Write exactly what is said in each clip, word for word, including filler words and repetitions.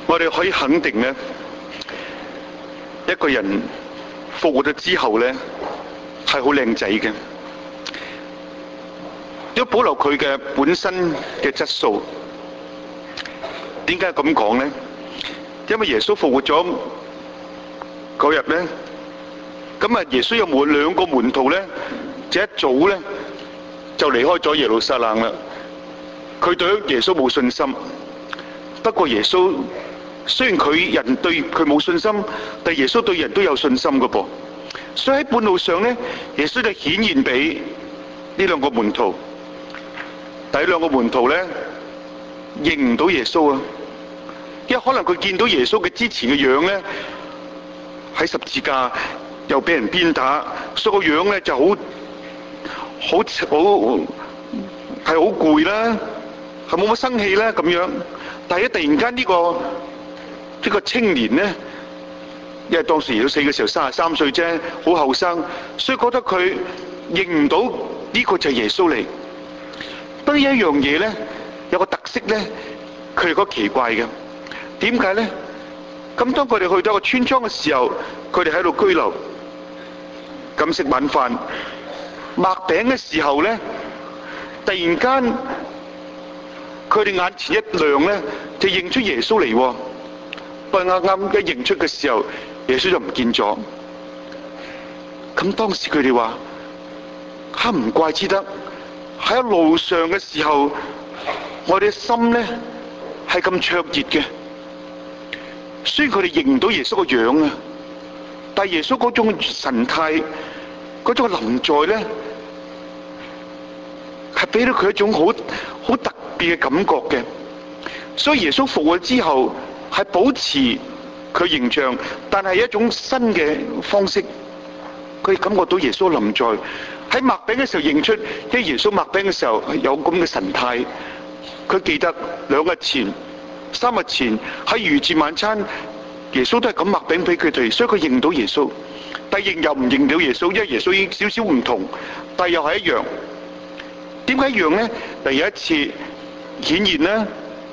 我哋可以肯定咧，一個人復活咗之後咧，係好靚仔嘅，要保留佢嘅本身嘅質素。點解咁講咧？因為耶穌復活咗嗰日咧，咁啊耶穌有冇兩個門徒咧，就一早咧就離開咗耶路撒冷啦。佢對耶穌冇信心，不過耶穌雖然佢人對佢冇信心，但耶穌對人都有信心㗎噃。所以喺半路上咧，耶穌就顯現俾呢兩個門徒。第兩個門徒咧認唔到耶穌啊，因為可能佢見到耶穌嘅之前嘅樣咧，喺十字架又俾人鞭打，所以個樣咧就好好好係好攰啦，係冇乜生氣啦咁樣。但係突然間呢個呢個青年咧，因為當時耶穌死嘅時候三十三歲啫，好後生，所以覺得佢認唔到呢個就係耶穌嚟。不過有一樣嘢咧，有個特色咧，佢哋覺得奇怪嘅。點解咧？咁當佢哋去到一個村莊嘅時候，佢哋喺度居留，咁食晚飯，擘餅嘅時候咧，突然間佢哋眼前一亮咧，就認出耶穌嚟喎。不過啱啱一認出嘅時候，耶穌就唔見咗。咁當時佢哋話：哈，唔怪之得喺路上嘅時候，我哋嘅心咧係咁灼熱嘅。雖然佢哋認唔到耶穌個樣啊，但係耶穌嗰種神態、嗰種臨在咧，係俾到佢一種好好特別嘅感覺嘅。所以耶穌復活之後，係保持佢形象，但係一種新嘅方式。佢感覺到耶穌臨在喺擘餅嘅時候認出，因為耶穌擘餅嘅時候有咁嘅神態。佢記得兩日前、三日前喺逾節晚餐，耶穌都係咁擘餅俾佢哋，所以佢認到耶穌。但係認又唔認到耶穌，因為耶穌已經少少唔同，但係又係一樣。點解一樣咧？第一次顯現咧，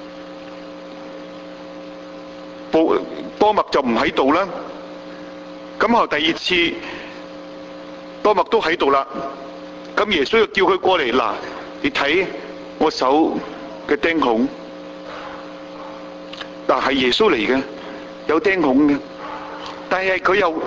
多多默就唔喺度啦。咁後第二次多默都喺度啦。咁耶穌又叫佢過嚟，嗱，你睇我手嘅釘孔，嗱係耶穌嚟嘅，有釘孔嘅，但係佢又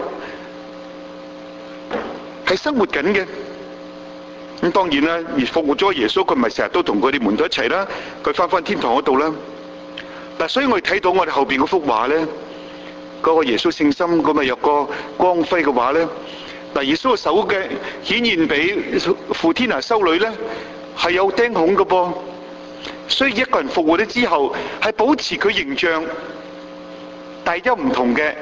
係生活緊嘅。咁當然啦，而復活咗耶穌，佢唔係成日都同佢哋門徒一齊啦，佢翻返天堂嗰度啦。嗱，所以我哋睇到我哋後邊嗰幅畫咧，嗰個耶穌聖心咁咪有個光輝嘅畫咧。嗱，耶穌嘅手嘅顯現俾傅天娜修女咧，係有釘孔嘅噃。所以一個人復活咗之後，係保持佢形象，但係又唔同嘅，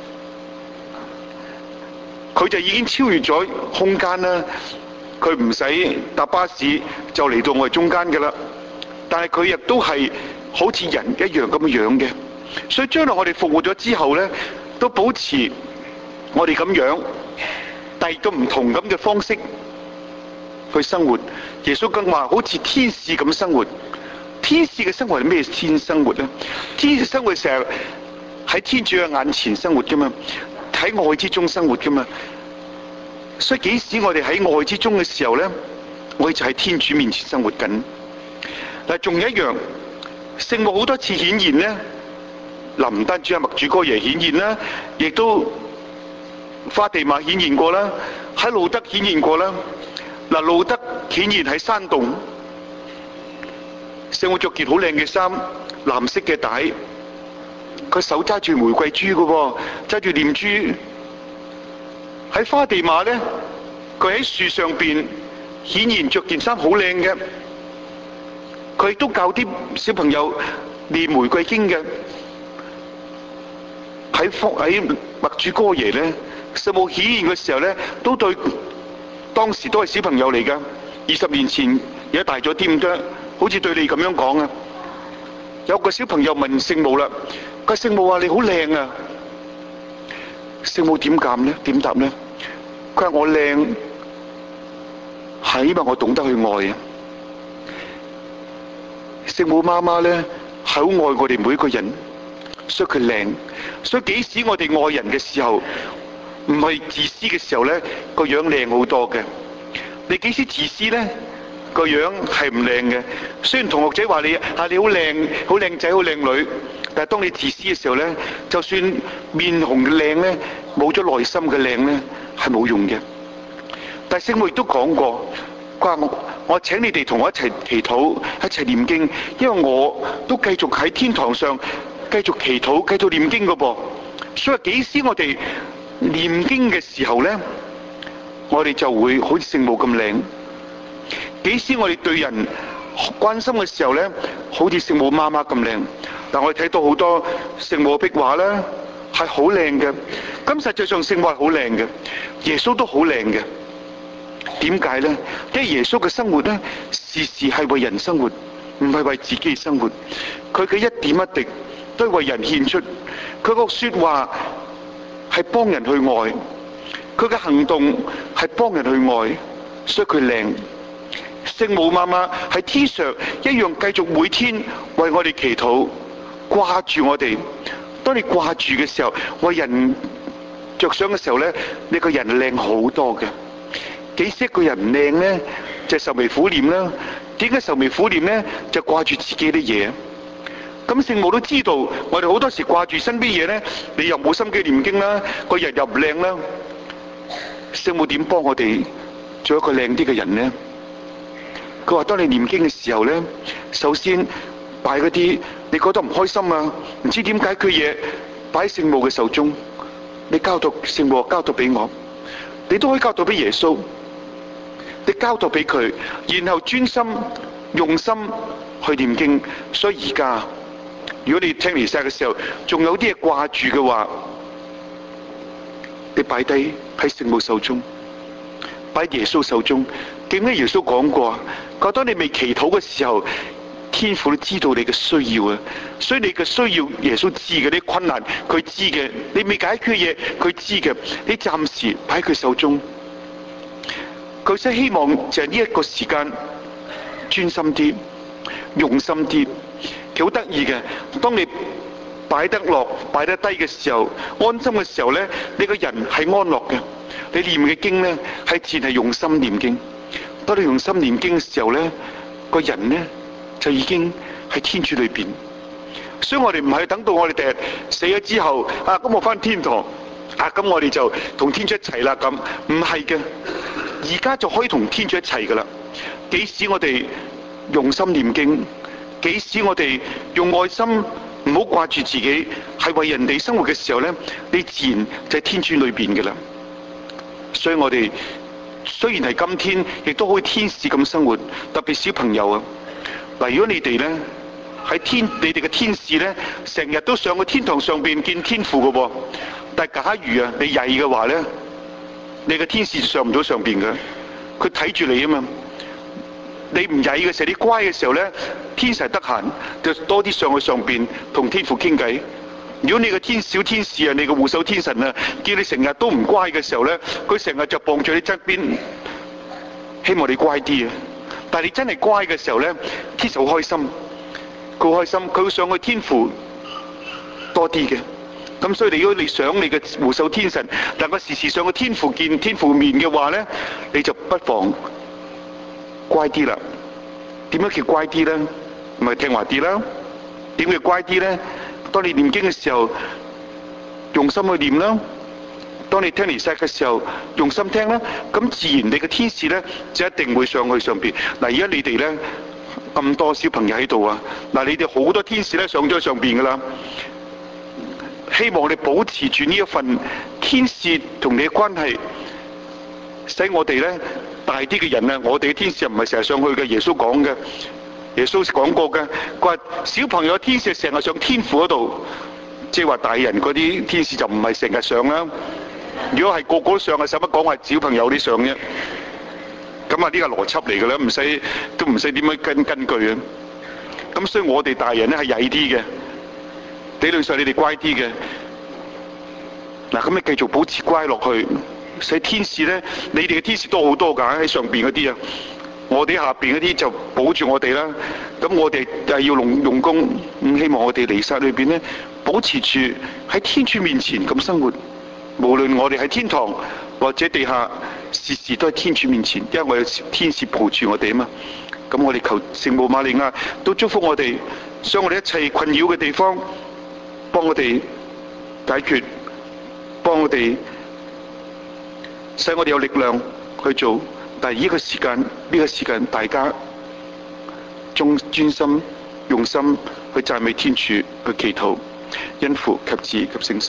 佢就已經超越咗空間啦。佢唔使搭巴士就嚟到我哋中間嘅啦。但係佢亦都係好似人一樣咁樣嘅。所以將來我哋復活咗之後咧，都保持我哋咁樣，但係都唔同咁嘅方式去生活。耶穌更話好似天使咁生活。天使嘅生活係咩天使生活咧？天使生活成日喺天主嘅眼前生活噶嘛，喺愛之中生活噶嘛。所以幾時我哋喺愛之中嘅時候咧，我哋就喺天主面前生活緊。但係仲有一樣，聖母好多次顯現咧，嗱唔單止係默主哥爺顯現啦，亦都花地瑪顯現過啦，喺路德顯現過啦。嗱，路德顯現喺山洞，聖母着件好靚嘅衫，藍色嘅帶，佢手揸住玫瑰珠嘅喎，揸住念珠。喺花地瑪咧，佢喺樹上邊顯現着件衫好靚嘅，佢亦都教啲小朋友念玫瑰經嘅。喺喺默主哥爺咧，聖母顯現嘅時候咧，都對當時都係小朋友嚟㗎。二十年前而家大咗啲咁多，好似對你咁樣講啊。有個小朋友問聖母啦，個聖母話你好靚啊。聖母點答咧？點答咧？佢話我靚係因為我懂得去愛啊。聖母媽媽咧係好愛我哋每一個人， 所以佢靚。所以幾時我哋愛人嘅時候，唔係自私嘅時候呢，個樣靚好多嘅。你幾時自私呢？個樣係唔靚嘅。雖然同學仔話你啊，你好靚，好靚仔，好靚女，但係當你自私嘅時候呢，就算面紅嘅靚呢，冇咗內心嘅靚呢，係冇用嘅。但係聖母亦都講過，佢話我我請你哋同我一齊祈禱，一齊念經，因為我都繼續喺天堂上繼續祈禱，繼續念經嘅噃。所以幾時我哋念經嘅時候呢，我哋就會好似聖母咁靚。幾時我哋對人關心嘅時候呢，好似聖母媽媽咁靚。但我哋睇到好多聖母嘅壁畫呢，係好靚嘅。咁實際上聖母係好靚嘅，耶穌都好靚嘅。點解呢？因為耶穌嘅生活呢，時時係為人生活，唔係為自己生活。佢嘅一點一滴都係為人獻出，佢個說話係幫人去愛，佢嘅行動係幫人去愛，所以佢靚。聖母媽媽喺天上一樣繼續每天為我哋祈禱，掛住我哋。當你掛住嘅時候，為人着想嘅時候呢，你個人靚好多嘅。幾時一個人唔靚呢？就愁眉苦臉啦。點解愁眉苦臉呢？就掛住自己啲嘢。咁聖母都知道，我哋好多時掛住身邊嘢呢，你又冇心機念經啦，個人又唔靚啦。聖母點幫我哋做一個靚啲嘅人呢？佢話：當你念經嘅時候呢，首先擺嗰啲你覺得唔開心啊，唔知點解佢嘢擺喺聖母嘅手中，你交託聖母，交託俾我，你都可以交託俾耶穌，你交託俾佢，然後專心用心去念經。所以而家，如果你聽彌撒嘅時候，仲有啲嘢掛住嘅話，你擺低喺聖母手中，擺喺耶穌手中。記唔記得耶穌講過？覺得你未祈禱嘅時候，天父都知道你嘅需要啊，所以你嘅需要耶穌知嘅，你困難佢知嘅，你未解決嘅嘢佢知嘅，你暫時擺喺佢手中。佢真希望就係呢一個時間專心啲、用心啲。佢好得意嘅，當你擺得落、擺得低嘅時候，安心嘅時候呢，你個人係安樂嘅。你念嘅經呢，係自然係用心念經。當你用心念經嘅時候呢，個人呢就已經喺天主裏邊。所以我哋唔係等到我哋第日死咗之後啊，咁我返天堂啊，咁我哋就同天主一齊啦。咁唔係嘅，而家就可以同天主一齊噶啦。幾時我哋用心念經，幾時我哋用愛心，唔好掛住自己，係為人哋生活嘅時候呢，你自然就喺天主裏邊嘅啦。所以我哋雖然係今天，亦都可以天使咁生活。特別小朋友啊，嗱，如果你哋呢喺天，你哋嘅天使呢，成日都上去天堂上邊見天父嘅喎。但係假如啊，你曳嘅話呢，你嘅天使上唔到上邊嘅，佢睇住你啊嘛。你唔曳嘅時候，你乖嘅時候呢，天使得閒就多啲上去上邊同天父傾偈。如果你個天小天使啊，你個護守天神啊，見你成日都唔乖嘅時候呢，佢成日就傍住你側邊，希望你乖啲啊。但係你真係乖嘅時候呢，天使好開心，佢好開心，佢會上去天父多啲嘅。咁所以你如果你想你嘅護守天神能夠時時上去天父見天父面嘅話呢，你就不妨乖啲啦。點樣叫乖啲呢？咪聽話啲啦。點叫乖啲呢？當你念經嘅時候，用心去念啦；當你聽彌撒嘅時候，用心聽啦。咁自然你嘅天使呢，就一定會上去上邊。嗱，而家你哋呢，咁多小朋友喺度啊，嗱，你哋好多天使呢，上咗上邊噶啦。希望你保持住呢一份天使同你嘅關係，使我哋呢大啲嘅人啊，我哋嘅天使唔係成日上去嘅。耶穌講嘅。耶穌講過嘅，佢話小朋友天使成日上天父嗰度，即係話大人嗰啲天使就唔係成日上啦。如果係個個都上嘅，使乜講話小朋友啲上啫？咁啊，呢個邏輯嚟嘅啦，唔使都唔使點樣根根據啊。咁所以我哋大人咧係曳啲嘅，理論上你哋乖啲嘅。嗱，咁你繼續保持乖落去，使天使咧，你哋嘅天使都好多㗎喺上邊嗰啲啊。 我哋下邊嗰啲就保住我哋啦。咁我哋係要用用功，咁希望我哋彌撒裏邊呢，保持住喺天主面前咁生活。無論我哋喺天堂或者地下，時時都喺天主面前，因為我有天使抱住我哋啊嘛。咁我哋求聖母瑪利亞都祝福我哋，將我哋一切困擾嘅地方幫我哋解決，幫我哋使我哋有力量去做。但係呢個時間，呢、這個時間大家專專心用心去讚美天主，去祈禱，因父及子及聖神。